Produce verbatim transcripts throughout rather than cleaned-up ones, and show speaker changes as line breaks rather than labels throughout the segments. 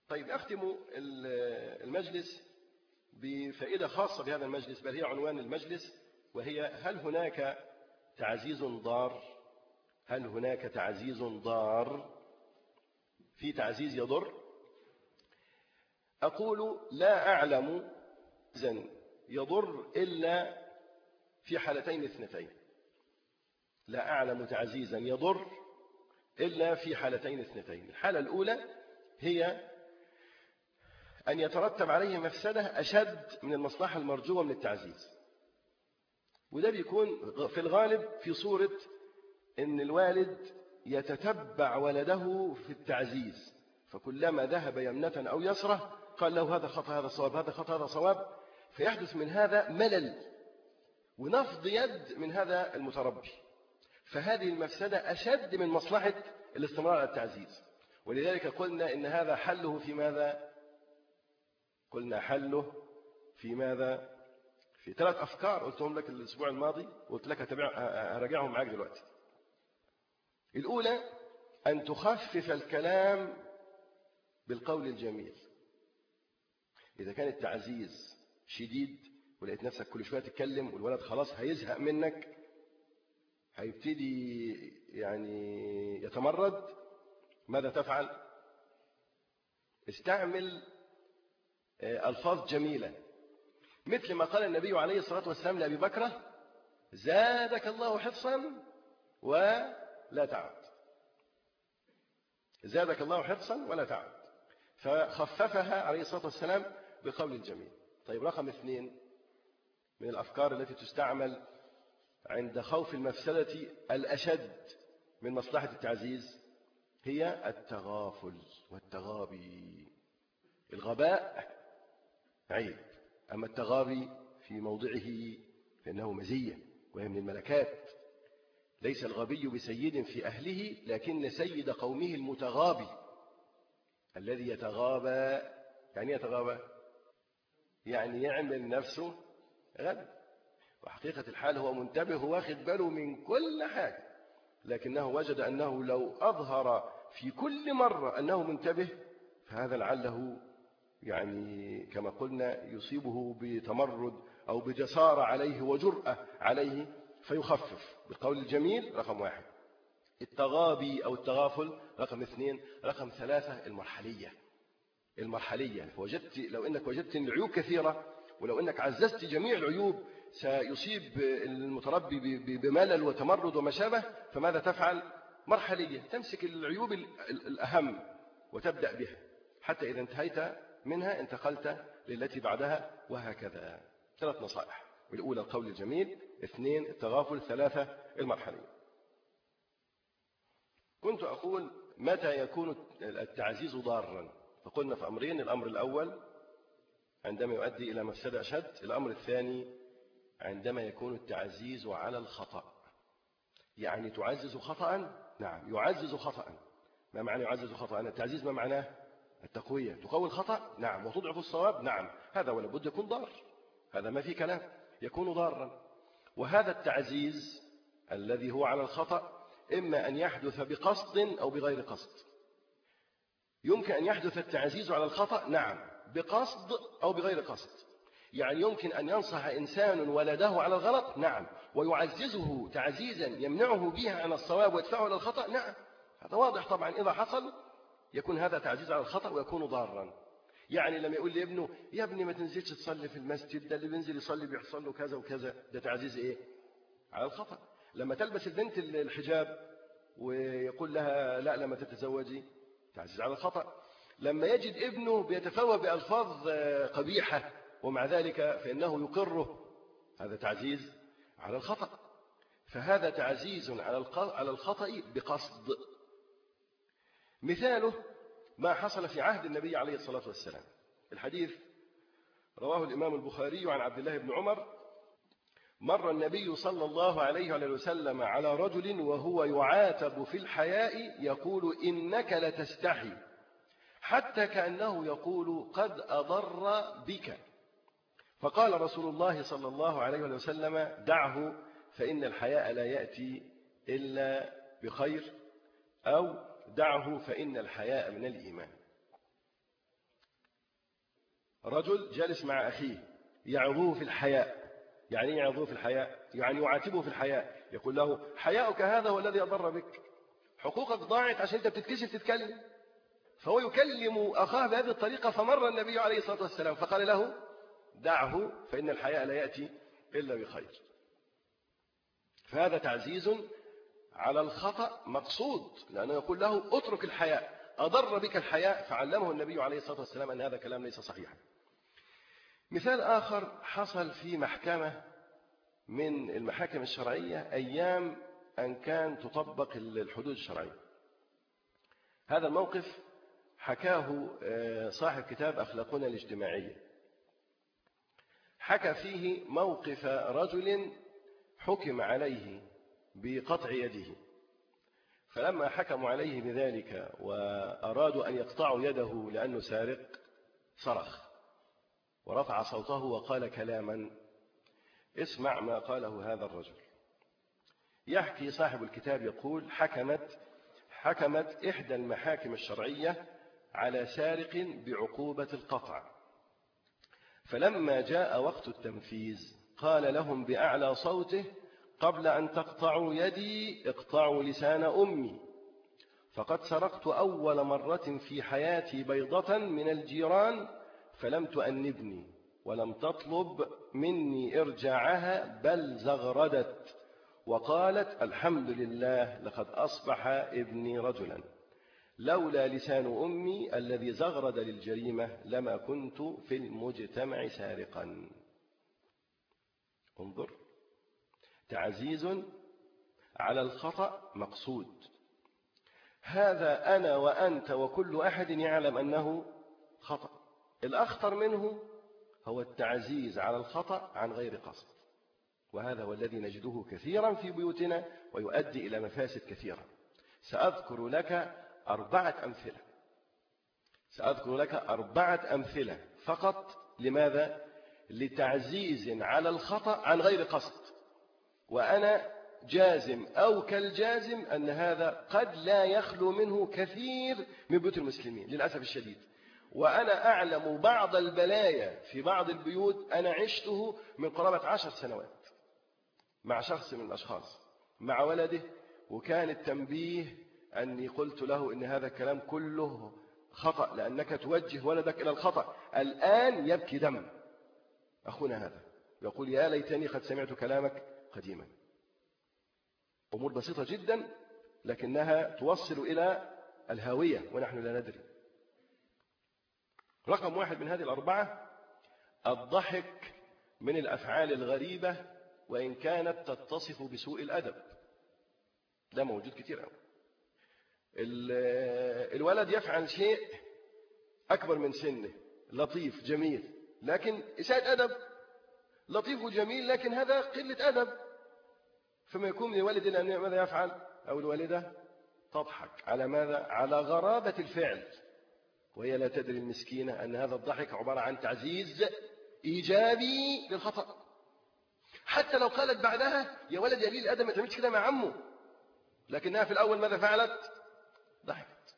طيب أختم المجلس بفائدة خاصة بهذا المجلس، بل هي عنوان المجلس، وهي: هل هناك تعزيز ضار؟ هل هناك تعزيز ضار؟ في تعزيز يضر؟ أقول لا أعلم تعزيزا يضر إلا في حالتين اثنتين. لا أعلم تعزيزا يضر إلا في حالتين اثنتين. الحالة الأولى هي أن يترتب عليه مفسدة أشد من المصلحة المرجوة من التعزيز، وده بيكون في الغالب في صورة أن الوالد يتتبع ولده في التعزيز، فكلما ذهب يمنة أو يسرة قال له هذا خطأ هذا صواب هذا خطأ هذا صواب، فيحدث من هذا ملل ونفض يد من هذا المتربي، فهذه المفسدة أشد من مصلحة الاستمرار على التعزيز. ولذلك قلنا إن هذا حله في ماذا؟ قلنا حله في ماذا؟ في ثلاث أفكار قلتهم لك الأسبوع الماضي، وقلت لك أراجعهم معاك دلوقتي. الأولى أن تخفف الكلام بالقول الجميل. إذا كان التعزيز شديد ولقيت نفسك كل شوية تتكلم والولد خلاص هيزهق منك، هيبتدي يعني يتمرد، ماذا تفعل؟ استعمل ألفاظ جميلة، مثل ما قال النبي عليه الصلاة والسلام لأبي بكر: زادك الله حرصا ولا تعد. زادك الله حرصا ولا تعد، فخففها عليه الصلاة والسلام بقول الجميل. طيب رقم اثنين من الأفكار التي تستعمل عند خوف المفسدة الأشد من مصلحة التعزيز هي التغافل والتغابي. الغباء عيب، أما التغابي في موضعه فإنه مزية وهي من الملكات. ليس الغبي بسيد في أهله، لكن سيد قومه المتغابي الذي يتغابى. يعني يتغابى يعني يعمل نفسه غبي، وحقيقة الحال هو منتبه واخد باله من كل حاجة، لكنه وجد أنه لو أظهر في كل مرة أنه منتبه فهذا لعله يعني كما قلنا يصيبه بتمرد أو بجسارة عليه وجرأة عليه فيخفف بالقول الجميل. رقم واحد التغابي أو التغافل. رقم اثنين رقم ثلاثة المرحلية. المرحلية وجدت لو أنك وجدت أن العيوب كثيرة، ولو أنك عززت جميع العيوب سيصيب المتربي بملل وتمرد وما شابه، فماذا تفعل؟ مرحلية، تمسك العيوب الأهم وتبدأ بها حتى إذا انتهيت منها انتقلت للتي بعدها، وهكذا. ثلاث نصائح: الأولى القول الجميل، اثنين التغافل، ثلاثة المرحلية. كنت أقول متى يكون التعزيز ضارا؟ فقلنا في أمرين: الأمر الأول عندما يؤدي إلى مفسدة أشد، الأمر الثاني عندما يكون التعزيز على الخطأ. يعني تعزز خطأ؟ نعم يعزز خطأ. ما معنى يعزز خطأ؟ التعزيز ما معناه؟ التقوية. تقوي الخطأ؟ نعم. وتضعف الصواب؟ نعم. هذا ولا بد يكون ضار، هذا ما في كلام، يكون ضارا. وهذا التعزيز الذي هو على الخطأ إما أن يحدث بقصد أو بغير قصد. يمكن أن يحدث التعزيز على الخطأ نعم بقصد أو بغير قصد. يعني يمكن أن ينصح إنسان ولده على الغلط نعم، ويعززه تعزيزا يمنعه به عن الصواب ويدفعه إلى الخطأ نعم، هذا واضح طبعا. إذا حصل يكون هذا تعزيز على الخطأ ويكون ضارا. يعني لما يقول لابنه يا ابني ما تنزلش تصلي في المسجد، ده اللي بينزل يصلي بيحصل له كذا وكذا، ده تعزيز إيه؟ على الخطأ. لما تلبس البنت الحجاب ويقول لها لا لما تتزوجي، تعزيز على الخطأ. لما يجد ابنه بيتفوه بألفاظ قبيحة ومع ذلك فإنه يقره، هذا تعزيز على الخطأ. فهذا تعزيز على الخطأ بقصد. مثاله ما حصل في عهد النبي عليه الصلاة والسلام. الحديث رواه الإمام البخاري عن عبد الله بن عمر: مر النبي صلى الله عليه وسلم على رجل وهو يعاتب في الحياء يقول إنك لتستحي، حتى كأنه يقول قد أضر بك. فقال رسول الله صلى الله عليه وسلم: دعه فإن الحياء لا يأتي إلا بخير، أو دعه فإن الحياء من الإيمان. رجل جالس مع أخيه يعظوه في الحياء. يعني يعظوه في الحياء؟ يعني يعاتبه في الحياء، يقول له حياؤك هذا هو الذي أضر بك، حقوقك ضاعت عشان أنت بتتكسف تتكلم. فهو يكلم أخاه بهذه الطريقة، فمر النبي عليه الصلاة والسلام فقال له دعه فإن الحياء لا يأتي إلا بخير. فهذا تعزيز على الخطأ مقصود، لأنه يقول له اترك الحياء، أضر بك الحياء، فعلمه النبي عليه الصلاة والسلام أن هذا كلام ليس صحيحا. مثال آخر حصل في محكمة من المحاكم الشرعية أيام أن كان تطبق الحدود الشرعية. هذا الموقف حكاه صاحب كتاب أخلاقنا الاجتماعية، حكى فيه موقف رجل حكم عليه بقطع يده، فلما حكموا عليه بذلك وأرادوا أن يقطعوا يده لأنه سارق صرخ ورفع صوته وقال كلاما. اسمع ما قاله هذا الرجل. يحكي صاحب الكتاب يقول حكمت حكمت إحدى المحاكم الشرعية على سارق بعقوبة القطع، فلما جاء وقت التنفيذ قال لهم بأعلى صوته قبل أن تقطعوا يدي اقطعوا لسان أمي، فقد سرقت أول مرة في حياتي بيضة من الجيران فلم تؤنبني ولم تطلب مني إرجاعها بل زغردت وقالت الحمد لله لقد أصبح ابني رجلا، لولا لسان أمي الذي زغرد للجريمة لما كنت في المجتمع سارقا. انظر، تعزيز على الخطأ مقصود. هذا أنا وأنت وكل أحد يعلم أنه خطأ. الأخطر منه هو التعزيز على الخطأ عن غير قصد، وهذا هو الذي نجده كثيرا في بيوتنا ويؤدي إلى مفاسد كثيرة. سأذكر لك أربعة أمثلة سأذكر لك أربعة أمثلة فقط. لماذا؟ لتعزيز على الخطأ عن غير قصد، وأنا جازم أو كالجازم أن هذا قد لا يخلو منه كثير من بيوت المسلمين للأسف الشديد. وأنا أعلم بعض البلايا في بعض البيوت أنا عشته من قرابة عشر سنوات مع شخص من الأشخاص مع ولده، وكان التنبيه أني قلت له إن هذا الكلام كله خطأ لأنك توجه ولدك إلى الخطأ. الآن يبكي دم أخونا هذا، يقول يا ليتني قد سمعت كلامك قديما. أمور بسيطة جدا لكنها توصل إلى الهاوية ونحن لا ندري. رقم واحد من هذه الأربعة الضحك من الأفعال الغريبة وإن كانت تتصف بسوء الأدب. ده موجود كتير قوي. الولد يفعل شيء أكبر من سنه لطيف جميل لكن إساءة أدب، لطيف وجميل لكن هذا قلة أدب، فما يكون من الوالد إلا أن ماذا يفعل أو الوالدة تضحك على ماذا؟ على غرابة الفعل، وهي لا تدري المسكينة أن هذا الضحك عبارة عن تعزيز إيجابي للخطأ. حتى لو قالت بعدها يا ولد يا قليل الأدب ما تعملش كده مع عمه، لكنها في الأول ماذا فعلت؟ ضحكت.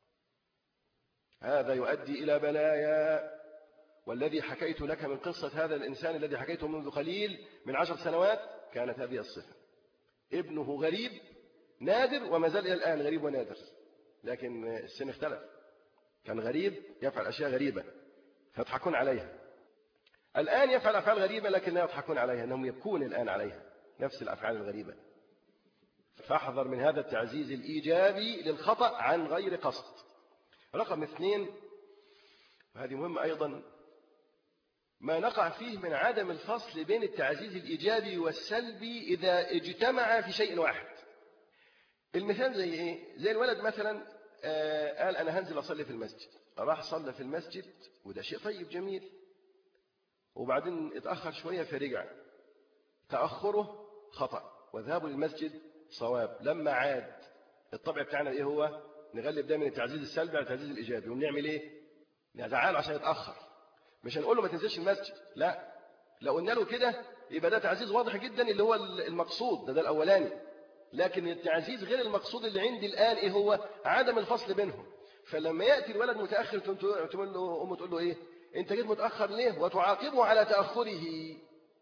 هذا يؤدي إلى بلايا. والذي حكيت لك من قصة هذا الإنسان الذي حكيته منذ قليل من عشر سنوات كانت هذه الصفة. ابنه غريب نادر وما زال إلى الآن غريب ونادر، لكن السن اختلف. كان غريب يفعل أشياء غريبة فيضحكون عليها، الآن يفعل أفعال غريبة لكن لا يضحكون عليها، أنهم يبكون الآن عليها نفس الأفعال الغريبة. فاحذر من هذا التعزيز الإيجابي للخطأ عن غير قصد. رقم اثنين، وهذه مهمة أيضا، ما نقع فيه من عدم الفصل بين التعزيز الإيجابي والسلبي إذا اجتمع في شيء واحد. المثال زي إيه؟ زي الولد مثلا آه قال أنا هنزل أصلي في المسجد، راح صلى في المسجد وده شيء طيب جميل، وبعدين اتأخر شوية فرجع. تأخره خطأ وذهابه للمسجد صواب. لما عاد الطبع بتاعنا إيه هو؟ نغلب دايما التعزيز السلبي على التعزيز الإيجابي. ونعمل إيه؟ نزعله عشان يتأخر، مش هنقول له ما تنزلش المسجد، لا، لو قلنا له كده يبقى ده تعزيز واضح جدا اللي هو المقصود، ده, ده الأولاني. لكن التعزيز غير المقصود اللي عندي الآن إيه هو؟ عدم الفصل بينهم. فلما يأتي الولد متأخر تقول له أمه تقول له إيه؟ أنت جيت متأخر ليه؟ وتعاقبه على تأخره.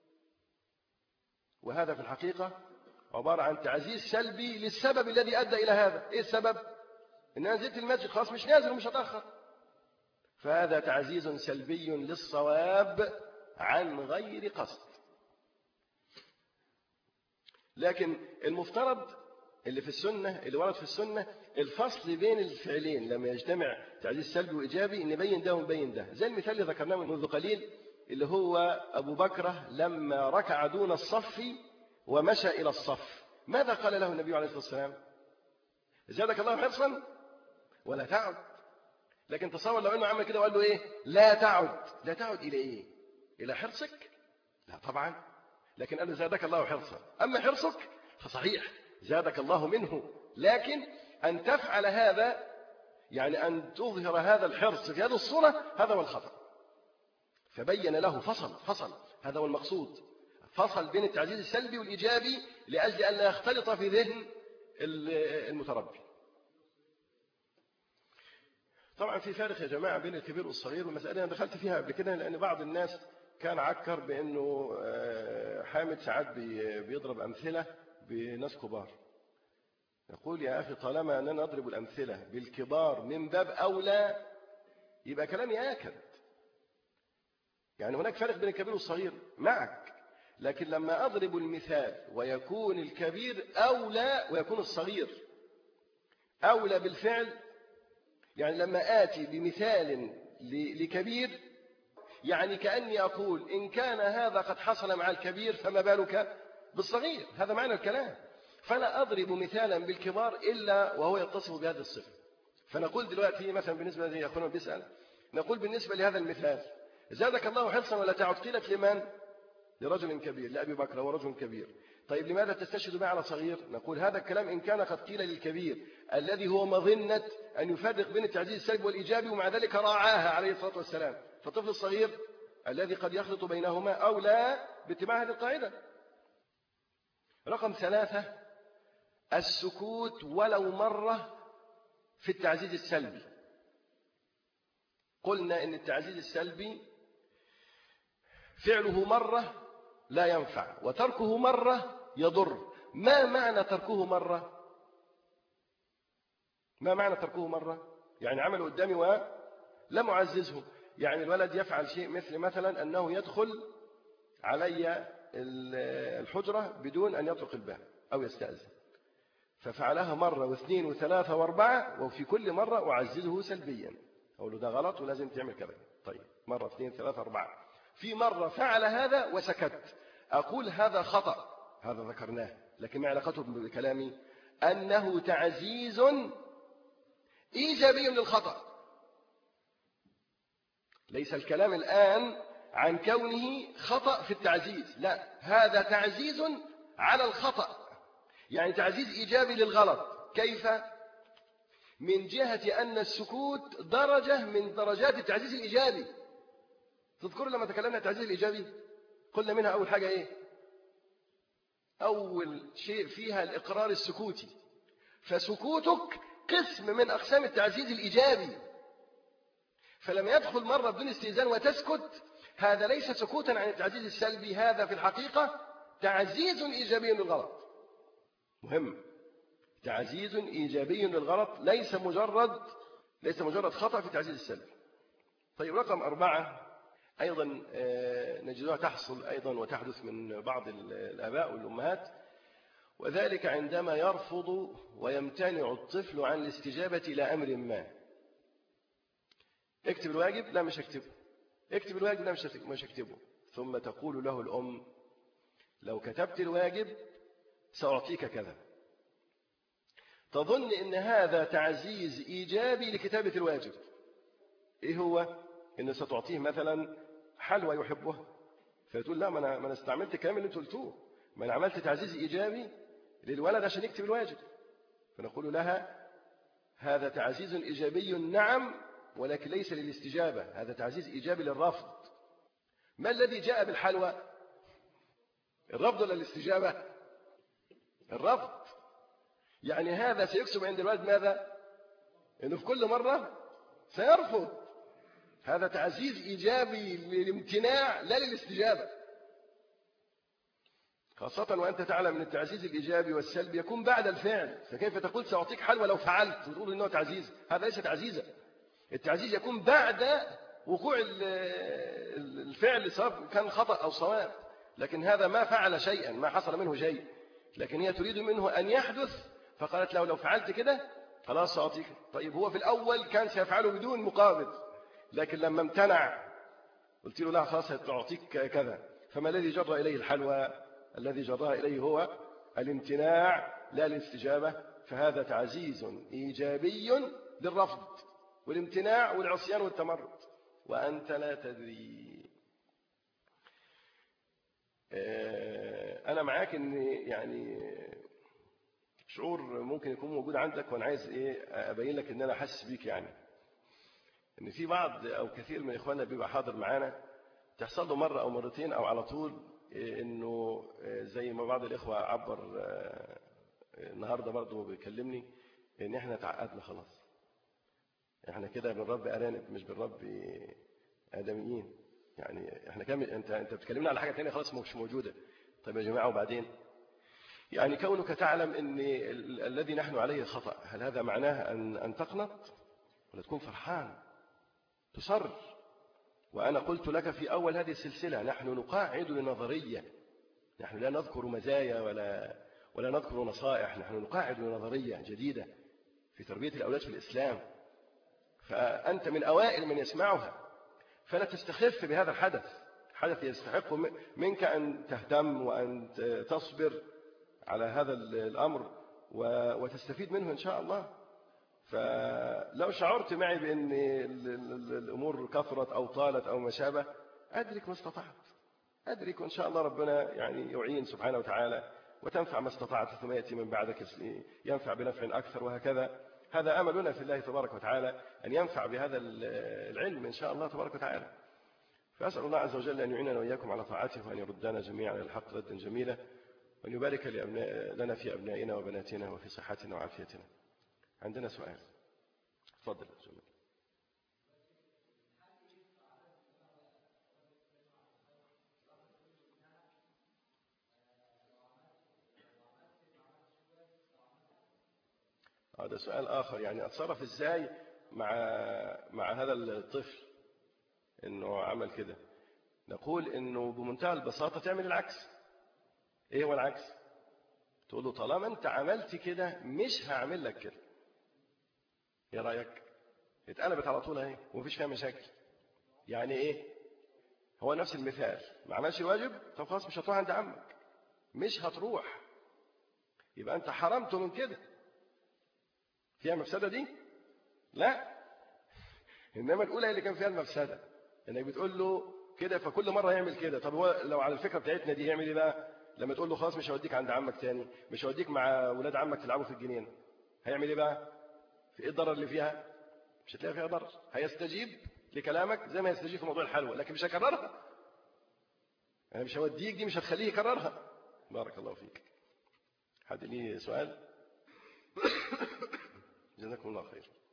وهذا في الحقيقة عبارة عن تعزيز سلبي للسبب الذي أدى إلى هذا. إيه السبب؟ إن أنا نزلت المسجد خلاص مش نازل ومش هتأخر. فهذا تعزيز سلبي للصواب عن غير قصد. لكن المفترض اللي في السنة اللي ورد في السنة الفصل بين الفعلين لما يجتمع تعزيز سلبي وإيجابي نبين ده ونبين ده. زي المثال اللي ذكرناه منذ قليل اللي هو أبو بكرة لما ركع دون الصف ومشى إلى الصف، ماذا قال له النبي عليه الصلاة والسلام؟ زادك الله حرصا ولا تعد. لكن تصور لو أنه عمل كده وقال له إيه؟ لا تعد. لا تعد إلى إيه؟ إلى حرصك؟ لا طبعا. لكن قال له زادك الله حرصا. أما حرصك فصحيح زادك الله منه، لكن أن تفعل هذا يعني أن تظهر هذا الحرص في هذه الصورة هذا هو الخطأ. فبين له فصل فصل هذا هو المقصود، فصل بين التعزيز السلبي والإيجابي لأجل أن لا يختلط في ذهن المتربي. طبعا في فارق يا جماعة بين الكبير والصغير، والمسألة أنا دخلت فيها قبل كده لأن بعض الناس كان عكر بأنه حامد ساعات بيضرب أمثلة بناس كبار. يقول يا أخي طالما أننا نضرب الأمثلة بالكبار من باب أولى يبقى كلامي آكد. يعني هناك فرق بين الكبير والصغير معك، لكن لما أضرب المثال ويكون الكبير أولى ويكون الصغير أولى بالفعل، يعني لما آتي بمثال لكبير يعني كأني أقول إن كان هذا قد حصل مع الكبير فما بالك بالصغير، هذا معنى الكلام. فلا أضرب مثالا بالكبار إلا وهو يتصف بهذه الصفة. فنقول دلوقتي مثلا بالنسبة لي أخونا بيسأل، نقول بالنسبة لهذا المثال زادك الله حرصا ولا تعد قيلت لمن؟ لرجل كبير، لأبي بكر ورجل كبير. طيب لماذا تستشهد به على صغير؟ نقول هذا الكلام إن كان قد قيل للكبير الذي هو مظنة أن يفرق بين التعزيز السلبي والإيجابي ومع ذلك راعاها عليه الصلاة والسلام، فالطفل الصغير الذي قد يخلط بينهما أولى باتباع هذه القاعدة. رقم ثلاثة السكوت ولو مرة في التعزيز السلبي. قلنا إن التعزيز السلبي فعله مرة لا ينفع وتركه مرة يضر. ما معنى تركه مرة؟ ما معنى تركه مرة؟ يعني عمله قدامي ولم أعززه. يعني الولد يفعل شيء مثل مثلا أنه يدخل علي الحجرة بدون أن يطرق الباب أو يستأذن، ففعلها مرة واثنين وثلاثة واربعة وفي كل مرة أعززه سلبيا، أقول له ده غلط ولازم تعمل كذا. طيب مرة اثنين ثلاثة أربعة، في مرة فعل هذا وسكت، أقول هذا خطأ، هذا ذكرناه، لكن ما علاقته بكلامي؟ أنه تعزيز إيجابي للخطأ. ليس الكلام الآن عن كونه خطأ في التعزيز، لا، هذا تعزيز على الخطأ، يعني تعزيز إيجابي للغلط. كيف؟ من جهة أن السكوت درجة من درجات التعزيز الإيجابي. تذكروا لما تكلمنا عن التعزيز الإيجابي قلنا منها أول حاجة إيه؟ أول شيء فيها الإقرار السكوتي، فسكوتك قسم من أقسام التعزيز الإيجابي. فلما يدخل مرة بدون استئذان وتسكت، هذا ليس سكوتا عن التعزيز السلبي، هذا في الحقيقة تعزيز إيجابي للغلط. مهم، تعزيز إيجابي للغلط، ليس مجرد ليس مجرد خطأ في التعزيز السلبي. طيب رقم أربعة أيضا نجدها تحصل أيضا وتحدث من بعض الآباء والأمهات، وذلك عندما يرفض ويمتنع الطفل عن الاستجابة إلى أمر ما. اكتب الواجب، لا مش هكتبه. اكتب الواجب، لا مش هكتبه. ثم تقول له الأم لو كتبت الواجب سأعطيك كذا. تظن إن هذا تعزيز إيجابي لكتابة الواجب. إيه هو؟ إن ستعطيه مثلا حلوى يحبها، فتقول لا، ما أنا ما أنا استعملت الكلام اللي أنت قلتوه، ما أنا عملت تعزيز إيجابي للولد عشان يكتب الواجب. فنقول لها هذا تعزيز إيجابي نعم، ولكن ليس للاستجابة، هذا تعزيز إيجابي للرفض. ما الذي جاء بالحلوى؟ الرفض ولا الاستجابة؟ الرفض. يعني هذا سيكسب عند الولد ماذا؟ إنه في كل مرة سيرفض. هذا تعزيز إيجابي للامتناع لا للاستجابة، خاصة وأنت تعلم أن التعزيز الإيجابي والسلبي يكون بعد الفعل. فكيف تقول سأعطيك حلوى لو فعلت وتقول إنه تعزيز؟ هذا ليس تعزيزا. التعزيز يكون بعد وقوع الفعل سواء كان خطأ أو صواب، لكن هذا ما فعل شيئا، ما حصل منه شيء، لكن هي تريد منه أن يحدث، فقالت له لو فعلت كده خلاص سأعطيك. طيب هو في الأول كان سيفعله بدون مقابل، لكن لما امتنع قلت له لا خلاص سأعطيك كذا. فما الذي جر إليه الحلوى؟ الذي جرها إليه هو الامتناع لا الاستجابة. فهذا تعزيز إيجابي للرفض والامتناع والعصيان والتمرد وأنت لا تدري. أنا معاك إن يعني شعور ممكن يكون موجود عندك، وأنا عايز إيه أبين لك إن أنا حاسس بيك، يعني إن في بعض أو كثير من إخواننا بيبقى حاضر معانا تحصل له مرة أو مرتين أو على طول إنه زي ما بعض الإخوة عبر النهاردة برضه بيكلمني إن إحنا تعقدنا خلاص، إحنا كده بنربي أرانب مش بنربي آدميين. يعني إحنا كم أنت أنت بتكلمنا على حاجة تانية خلاص مش موجودة. طيب يا جماعة وبعدين؟ يعني كونك تعلم إن الذي نحن عليه خطأ، هل هذا معناه أن أن تقنط ولا تكون فرحان تصر؟ وأنا قلت لك في أول هذه السلسلة نحن نقاعد لنظرية، نحن لا نذكر مزايا ولا ولا نذكر نصائح، نحن نقاعد لنظرية جديدة في تربية الأولاد في الإسلام. فأنت من أوائل من يسمعها، فلا تستخف بهذا الحدث. حدث يستحق منك أن تهتم وأن تصبر على هذا الأمر وتستفيد منه إن شاء الله. فلو شعرت معي بأن الأمور كثرت أو طالت أو ما شابه، أدرك ما استطعت، أدرك وإن شاء الله ربنا يعني يعين سبحانه وتعالى وتنفع ما استطعت، ثم يأتي من بعدك ينفع بنفع أكثر وهكذا. هذا أملنا في الله تبارك وتعالى أن ينفع بهذا العلم إن شاء الله تبارك وتعالى. فأسأل الله عز وجل أن يعيننا وإياكم على طاعته وأن يردنا جميعا إلى الحق ردا جميلا، وأن يبارك لنا في أبنائنا وبناتنا وفي صحتنا وعافيتنا. عندنا سؤال، تفضل يا جميل. هذا سؤال آخر، يعني أتصرف إزاي مع مع هذا الطفل إنه عمل كده؟ نقول إنه بمنتهى البساطة تعمل العكس. إيه هو العكس؟ تقول له طالما أنت عملت كده مش هعمل لك كده. إيه رأيك؟ اتقلبت على طول أهي ومفيش فيها مشاكل. يعني إيه؟ هو نفس المثال، ما عملش الواجب، طب خلاص مش هتروح عند عمك، مش هتروح، يبقى أنت حرمته من كده. فيها مفسدة دي؟ لا. إنما الأولى اللي كان فيها المفسدة، إنك بتقول له كده فكل مرة يعمل كده. طب هو لو على الفكرة بتاعتنا دي يعمل إيه بقى؟ لما تقول له خلاص مش هوديك عند عمك تاني، مش هوديك مع ولاد عمك تلعبوا في الجنين، هيعمل إيه بقى؟ في إيه الضرر اللي فيها؟ مش هتلاقي فيها ضرر. هيستجيب لكلامك زي ما يستجيب في موضوع الحلوى، لكن مش هكررها. أنا مش هوديك دي، مش هتخليه يكررها. بارك الله فيك. حد ليه سؤال؟ جزاكم الله خير.